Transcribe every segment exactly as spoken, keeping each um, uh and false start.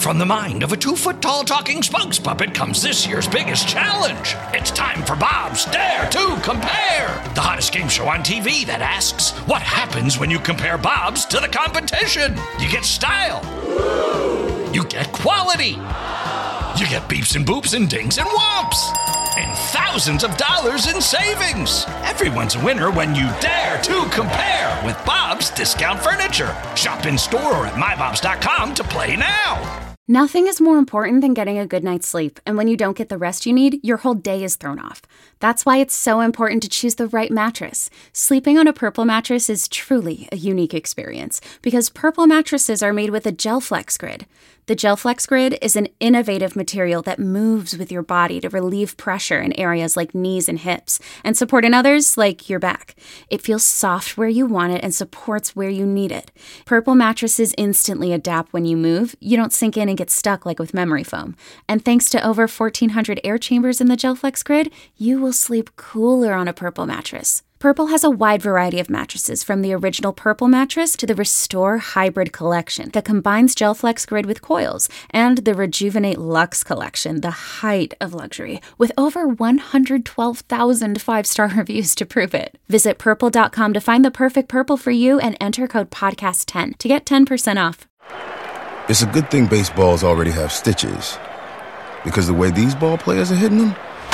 From the mind of a two-foot-tall talking spokes puppet comes this year's biggest challenge. It's time for Bob's Dare to Compare, the hottest game show on T V that asks, what happens when you compare Bobs to the competition? You get style. You get quality. You get beeps and boops and dings and whomps. And thousands of dollars in savings. Everyone's a winner when you dare to compare with Bob's Discount Furniture. Shop in store or at my bobs dot com to play now. Nothing is more important than getting a good night's sleep, and when you don't get the rest you need, your whole day is thrown off. That's why it's so important to choose the right mattress. Sleeping on a Purple mattress is truly a unique experience, because Purple mattresses are made with a GelFlex Grid. The GelFlex Grid is an innovative material that moves with your body to relieve pressure in areas like knees and hips, and support in others like your back. It feels soft where you want it and supports where you need it. Purple mattresses instantly adapt when you move. You don't sink in and get stuck like with memory foam. And thanks to over fourteen hundred air chambers in the GelFlex Grid, you will sleep cooler on a Purple mattress. Purple has a wide variety of mattresses, from the original Purple mattress to the Restore Hybrid collection that combines GelFlex Grid with coils, and the Rejuvenate Luxe collection, the height of luxury, with over one hundred twelve thousand five-star reviews to prove it. Visit purple dot com to find the perfect Purple for you and enter code podcast ten to get ten percent off. It's a good thing baseballs already have stitches, because the way these ball players are hitting them,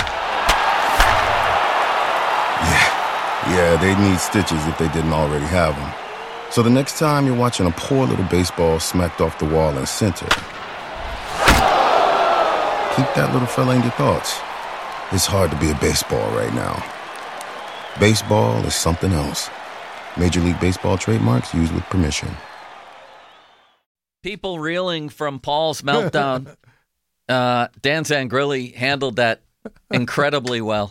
yeah. Yeah, they need stitches if they didn't already have them. So the next time you're watching a poor little baseball smacked off the wall in center, keep that little fella in your thoughts. It's hard to be a baseball right now. Baseball is something else. Major League Baseball trademarks used with permission. People reeling from Paul's meltdown. uh, Dan Zangrilli handled that incredibly well.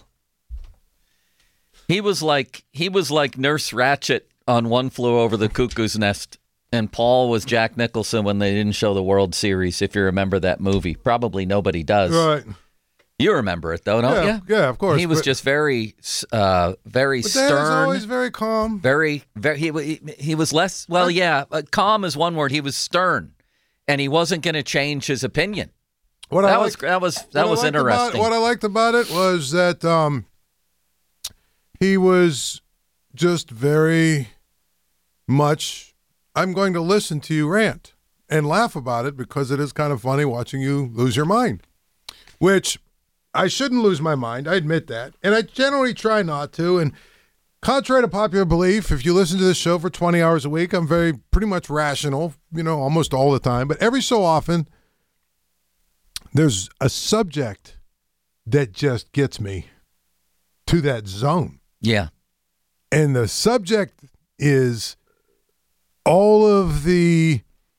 He was like he was like Nurse Ratched on One Flew Over the Cuckoo's Nest, and Paul was Jack Nicholson when they didn't show the World Series, if you remember that movie. Probably nobody does. Right. You remember it, though, don't yeah, you? Yeah, of course. He was but, just very, uh, very but stern. Dan is always very calm. Very, very. He, he, he was less, well, yeah, uh, calm is one word. He was stern, and he wasn't going to change his opinion. What that I was liked, that was that was interesting. About, what I liked about it was that um, he was just very much, I'm going to listen to you rant and laugh about it because it is kind of funny watching you lose your mind, which I shouldn't lose my mind. I admit that. And I generally try not to. And contrary to popular belief, if you listen to this show for twenty hours a week, I'm very pretty much rational, you know, almost all the time. But every so often, there's a subject that just gets me to that zone. Yeah. And the subject is all of the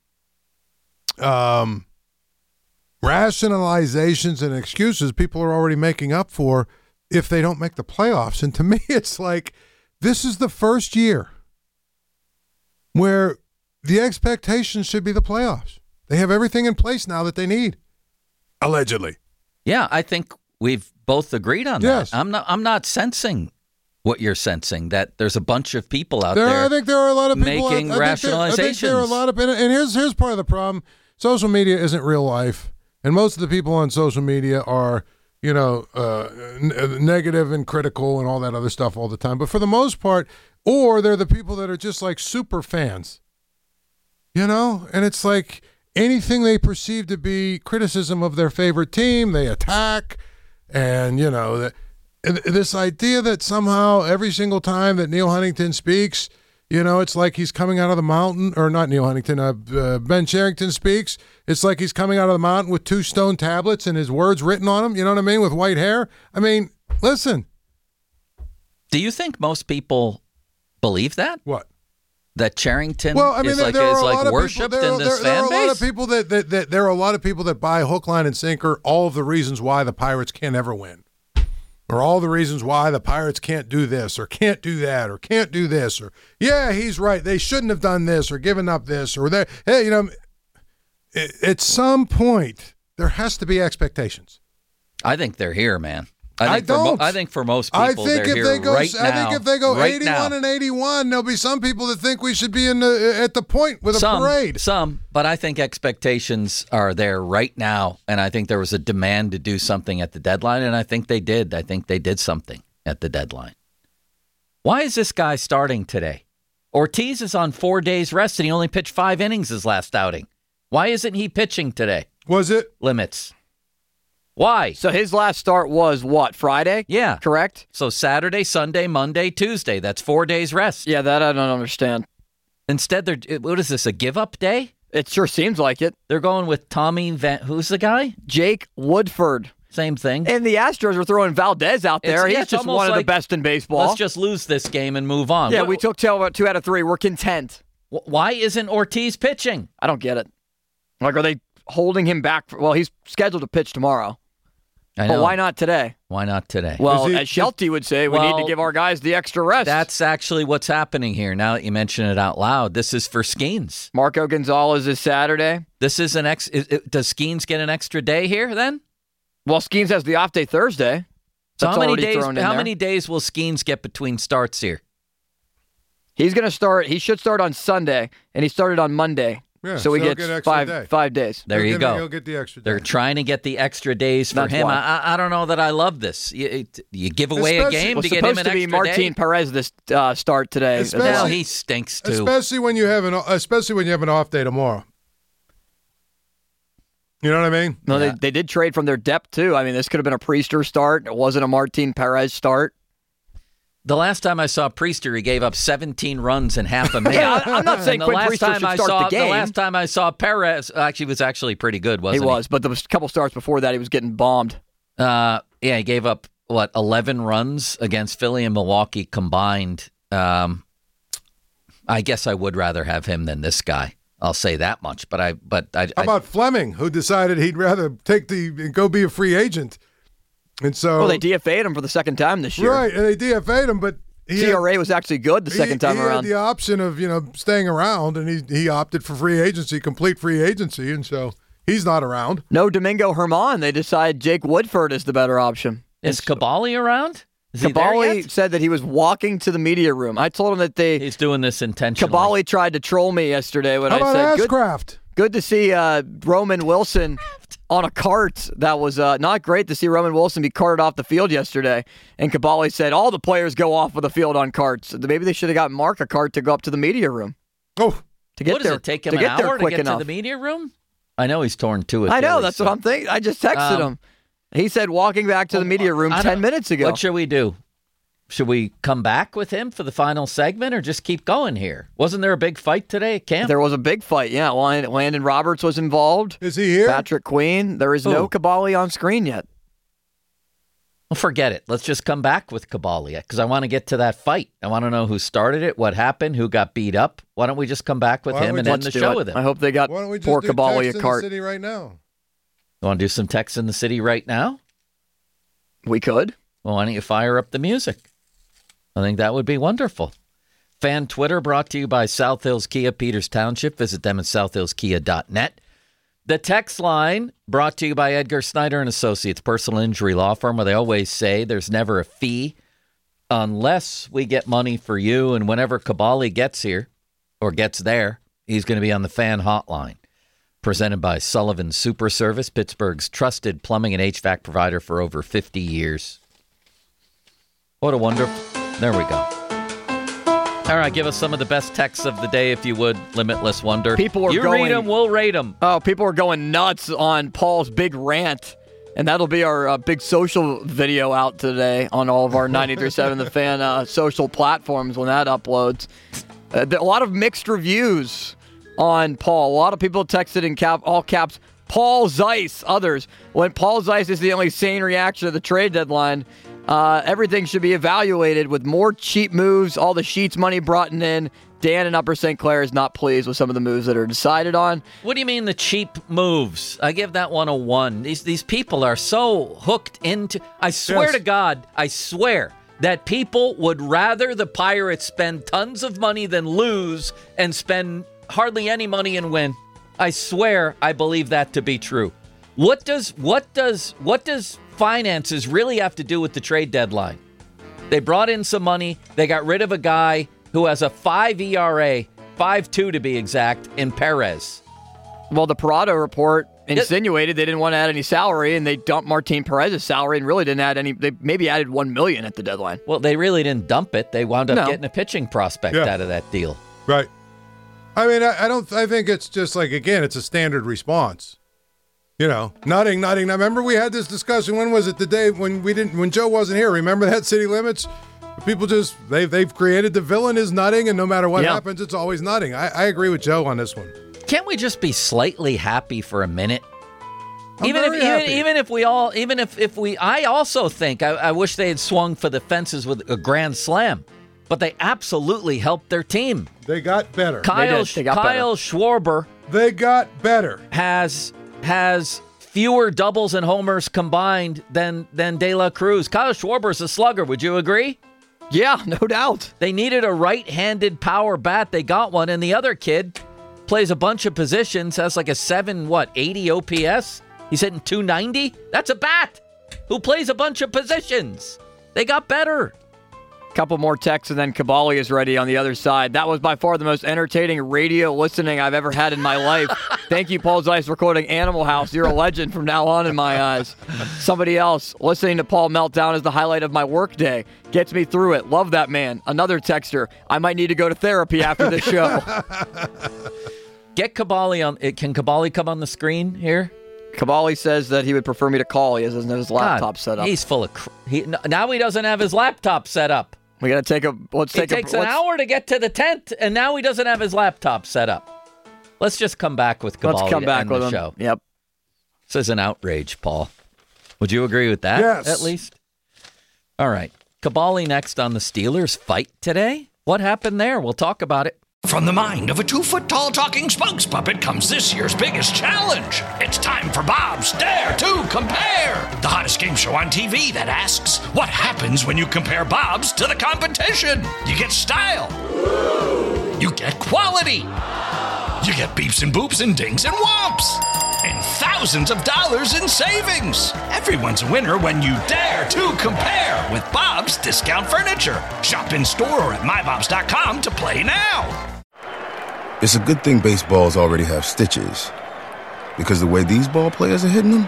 um, rationalizations and excuses people are already making up for if they don't make the playoffs. And to me, it's like, this is the first year where the expectation should be the playoffs. They have everything in place now that they need, allegedly. Yeah, I think we've both agreed on yes. that. I'm not I'm not sensing what you're sensing, that there's a bunch of people out there, there I think there are a lot of people making out, I rationalizations. Think there, I think there are a lot of, and here's here's part of the problem. Social media isn't real life, and most of the people on social media are, you know, uh, n- negative and critical and all that other stuff all the time. But for the most part, or they're the people that are just like super fans, you know, and it's like anything they perceive to be criticism of their favorite team, they attack, and you know that. This idea that somehow every single time that Neil Huntington speaks, you know, it's like he's coming out of the mountain, or not Neil Huntington, uh, uh, Ben Sherrington speaks, it's like he's coming out of the mountain with two stone tablets and his words written on them, you know what I mean, with white hair. I mean, listen. Do you think most people believe that? What? That Sherrington well, I mean, is there, like, there is are like worshipped people, there, in this there, there fan are base? a lot of people that, that, that there are a lot of people that buy hook, line, and sinker all of the reasons why the Pirates can't ever win. Or all the reasons why the Pirates can't do this or can't do that or can't do this or, yeah, he's right, they shouldn't have done this or given up this or that. Hey, you know, at some point, there has to be expectations. I think they're here, man. I, I think for mo- don't. I think for most I people, think they're if here they go, right I now. think if they go right eighty-one now. and eighty-one, there'll be some people that think we should be in the at the point with a some, parade. Some, but I think expectations are there right now, and I think there was a demand to do something at the deadline, and I think they did. I think they did something at the deadline. Why is this guy starting today? Ortiz is on four days rest, and he only pitched five innings his last outing. Why isn't he pitching today? Was it? Limits. Why? So his last start was what, Friday? Yeah. Correct? So Saturday, Sunday, Monday, Tuesday. That's four days rest. Yeah, that I don't understand. Instead, they're what is this, a give-up day? It sure seems like it. They're going with Tommy Van... Who's the guy? Jake Woodford. Same thing. And the Astros are throwing Valdez out there. It's- yeah, He's it's just almost one of the like, best in baseball. Let's just lose this game and move on. yeah, What- we took two, two out of three. We're content. Why isn't Ortiz pitching? I don't get it. Like, are they holding him back? For, well, he's scheduled to pitch tomorrow. I know. But why not today? Why not today? Well, Is he- as Shelty would say, we need Well, to give our guys the extra rest. That's actually what's happening here. Now that you mention it out loud, this is for Skeens. Marco Gonzalez is Saturday. This is an ex. Is, it, does Skeens get an extra day here then? Well, Skeens has the off day Thursday. So That's how many already days? thrown in How there. many days will Skeens get between starts here? He's going to start. He should start on Sunday, and he started on Monday. Yeah, so he so he'll gets get extra five day. five days. There He'll you get- go. He'll get the extra. They're day. trying to get the extra days for That's him. why. I, I I don't know that I love this. You, it- you give away a Especially- game It was to get him supposed an to be extra Martin day. Perez this uh, start today. as Especially- well. Well, he stinks too. especially when you have an especially when you have an off day tomorrow. You know what I mean? No, Yeah. they, they did trade from their depth, too. I mean, this could have been a Priester start. It wasn't a Martin Perez start. The last time I saw Priester, he gave up seventeen runs in half a minute. Yeah, I- I'm not saying And the Quinn last Priester time should I start saw the game. last time I saw Perez, actually was actually pretty good, He wasn't he? was, but there was a couple starts before that he was getting bombed. Uh, yeah, he gave up what eleven runs against Philly and Milwaukee combined. Um, I guess I would rather have him than this guy. I'll say that much. But I, but I, How I about Fleming, who decided he'd rather take the go be a free agent, and so Well, they D F A'd him for the second time this year. right, and they D F A'd him, but he C had- R A was actually good the second he, time he around. had the option of you know staying around, and he he opted for free agency, complete free agency, and so he's not around. No Domingo Herman. They decide Jake Woodford is the better option. is Cavalli around? Is he there Cavalli yet? said that he was walking to the media room. I told him that they He's doing this intentionally. Cavalli tried to troll me yesterday when How I about said good, Ashcraft? good to see uh, Roman Wilson on a cart. That was uh, not great to see Roman Wilson be carted off the field yesterday. And Cavalli said all the players go off of the field on carts. Maybe they should have got Mark a cart to go up to the media room Oh, to get What does there. it take him to an get there hour to quick get enough. to the media room? I know he's torn two. I know Achilles, that's so- what I'm thinking. I just texted Um, him. He said walking back to the media room I ten don't- minutes ago. What should we do? Should we come back with him for the final segment or just keep going here? Wasn't there a big fight today at camp? There was a big fight. Yeah, Land- Landon Roberts was involved. is he here? Patrick Queen. There is no Who? Cavalli on screen yet. Well, forget it. Let's just come back with Caballia because I want to get to that fight. I want to know who started it, what happened, who got beat up. Why don't we just come back with Why don't him we and just end the do show it. with him? I hope they got Why don't we just poor do Cavalli text a in cart. the city right now? You want to do some text in the city right now? We could. Well, why don't you fire up the music? I think that would be wonderful. Fan Twitter brought to you by South Hills Kia, Peters Township. Visit them at south hills kia dot net. The text line brought to you by Edgar Snyder and Associates, personal injury law firm, where they always say there's never a fee unless we get money for you. And whenever Caballi gets here or gets there, he's going to be on the fan hotline. Presented by Sullivan Super Service, Pittsburgh's trusted plumbing and H V A C provider for over fifty years. What a wonderful... There we go. All right, give us some of the best texts of the day, if you would, Limitless Wonder. People are you going- read them, we'll rate them. Oh, people are going nuts on Paul's big rant. And that'll be our uh, big social video out today on all of our ninety-three point seven The Fan uh, social platforms when that uploads. Uh, there- a lot of mixed reviews on Paul. A lot of people texted in cap, all caps, Paul Zeiss. Others, when Paul Zeiss is the only sane reaction to the trade deadline, uh, everything should be evaluated with more cheap moves, all the Sheets money brought in. Dan in Upper Saint Clair is not pleased with some of the moves that are decided on. What do you mean the cheap moves? I give that one a one. These these people are so hooked into... I swear Yes. to God, I swear that people would rather the Pirates spend tons of money than lose and spend hardly any money and win. I swear I believe that to be true. What does what does what does finances really have to do with the trade deadline. They brought in some money. They got rid of a guy who has a five E R A, five two to be exact, in Perez. Well, the Parado report insinuated they didn't want to add any salary, and they dumped Martin Perez's salary and really didn't add any. They maybe added one million dollars at the deadline. Well, they really didn't dump it. They wound up No. getting a pitching prospect Yeah. out of that deal. Right. I mean, I, I don't. I think it's just like, again, it's a standard response. You know, nutting, nutting. Now, remember we had this discussion. When was it? The day when we didn't, when Joe wasn't here. Remember that City Limits? People just they've they've created the villain is nutting, and no matter what Yeah. happens, it's always nutting. I, I agree with Joe on this one. Can't we just be slightly happy for a minute? I'm even if very even, happy. even if we all even if, if we I also think I, I wish they had swung for the fences with a grand slam, but they absolutely helped their team. They got better. Kyle did. They got Kyle Schwarber They got better. has has fewer doubles and homers combined than than De La Cruz. Kyle Schwarber's a slugger. Would you agree? Yeah, no doubt. They needed a right-handed power bat. They got one, and the other kid plays a bunch of positions. Has like a seven what eighty O P S. He's hitting two ninety. That's a bat who plays a bunch of positions. They got better. Couple more texts, and then Cavalli is ready on the other side. That was by far the most entertaining radio listening I've ever had in my life. Thank you, Paul Zeiss, for quoting Animal House. You're a legend from now on in my eyes. Somebody else, listening to Paul Meltdown is the highlight of my workday. Gets me through it. Love that man. Another texter, I might need to go to therapy after this show. Get Cavalli on. Can Cavalli come on the screen here? Cavalli says that he would prefer me to call. He doesn't have his laptop God, set up. He's full of. Cr- he, now he doesn't have his laptop set up. We got to take a. Let's It take takes a. an let's- hour to get to the tent, and now he doesn't have his laptop set up. Let's just come back with Cavalli Let's come to back end with the him. show. Yep. This is an outrage, Paul. Would you agree with that? Yes. At least. All right. Cavalli next on the Steelers fight today. What happened there? We'll talk about it. From the mind of a two-foot-tall talking spokes puppet comes this year's biggest challenge. It's time for Bob's Dare to Compare, the hottest game show on T V that asks, what happens when you compare Bob's to the competition? You get style. You get quality. You get beeps and boops and dings and whomps. And thousands of dollars in savings. Everyone's a winner when you dare to compare with Bob's Discount Furniture. Shop in store or at my bobs dot com to play now. It's a good thing baseballs already have stitches. Because the way these ball players are hitting them?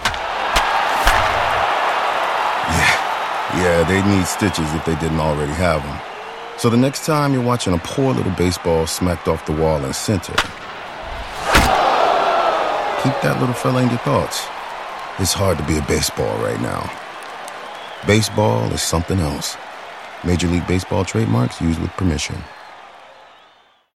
Yeah, yeah, they need stitches if they didn't already have them. So the next time you're watching a poor little baseball smacked off the wall in center, keep that little fella in your thoughts. It's hard to be a baseball right now. Baseball is something else. Major League Baseball trademarks used with permission.